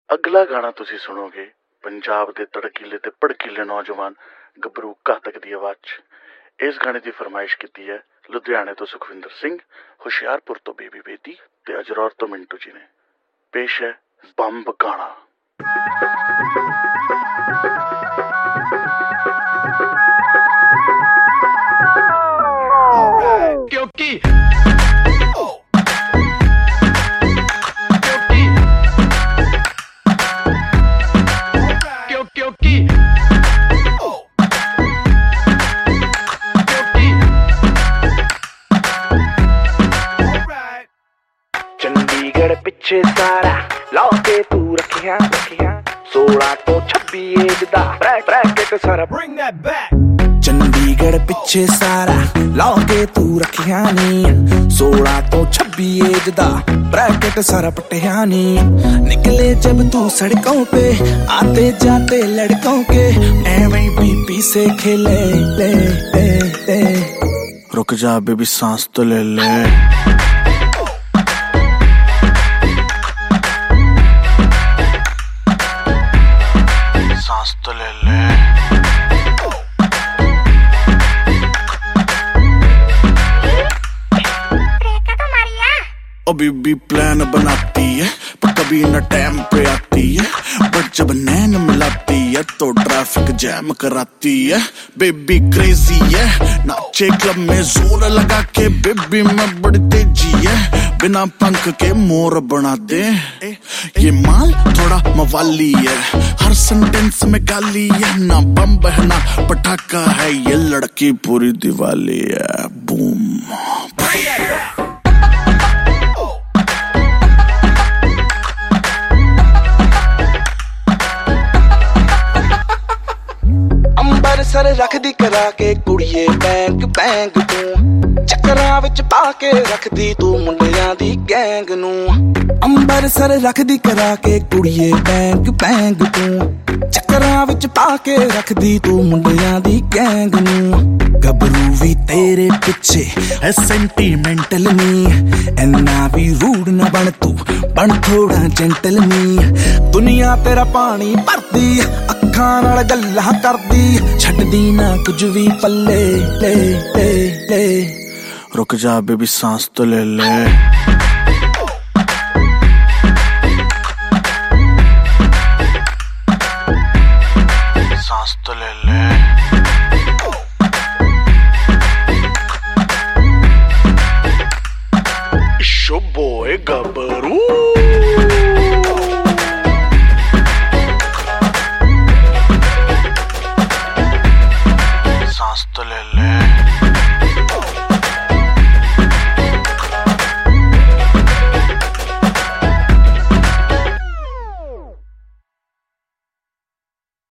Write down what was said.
अगला गाना तुसी सुनोगे पंजाब दे तड़कीले ते भड़कीले नौजवान गबरू घातक दी आवाज च। इस गाने की फरमाइश की है लुधियाने तो सुखविंदर सिंह, हुशियारपुर तो बेबी बेदी ते अजरौर तो मिंटू जी ने। पेश है बंब गाना। क्योंकि चंडीगढ़ पिछे सारा लौके तू रखिया 16 तो 26 एज दा ब्रैकेट सारा bring that back। चंडीगढ़ पिछे सारा लौके तू रखिया नी 16 तो 26 एज दा ब्रैकेट सारा पटिया नी। निकले जब तू सड़कों पे आते जाते लड़कों के एवं बीपी से खेले ले, ले, ले। रुक जा बेबी सांस तो ले ले। सांस तो ले ले। अभी भी प्लान बनाती है पर कभी न टाइम पे आती है, बट जब नैन मिलाती है तो ट्रैफिक जैम कराती है। बेबी क्रेजी है नाचे क्लब में जोर लगा के, बेबी में बड़ी तेजी है बिना पंख के मोर बना दे। ये माल थोड़ा मवाली है, हर सेंटेंस में गाली है, ना बम बहना पटाखा है, ये लड़की पूरी दिवाली है। बूम सर रख दी करा के कुड़िए बैंक बैंक तू चक्करां विच पा के रख दी तू मुंडियां दी गैंग नू। अंबर सर रख दी करा के कुड़िए बैंक बैंक तू चक्करां विच पा के रख दी तू मुंडियां दी गैंग नू। गबरू भी तेरे पिछे है सेंटीमेंटल नी, इन्ना भी रूड न बन तू, बन थोड़ा जेंटल नी। दुनिया तेरा पानी भरदी अखां नाल गल्लां करदी, छड्डदी ना कुछ भी पल्ले ले, ले, ले। रुक जा बेबी सांस तो ले ले। सांस तो ले ले। It's your boy गबरू। सांस तो ले ले।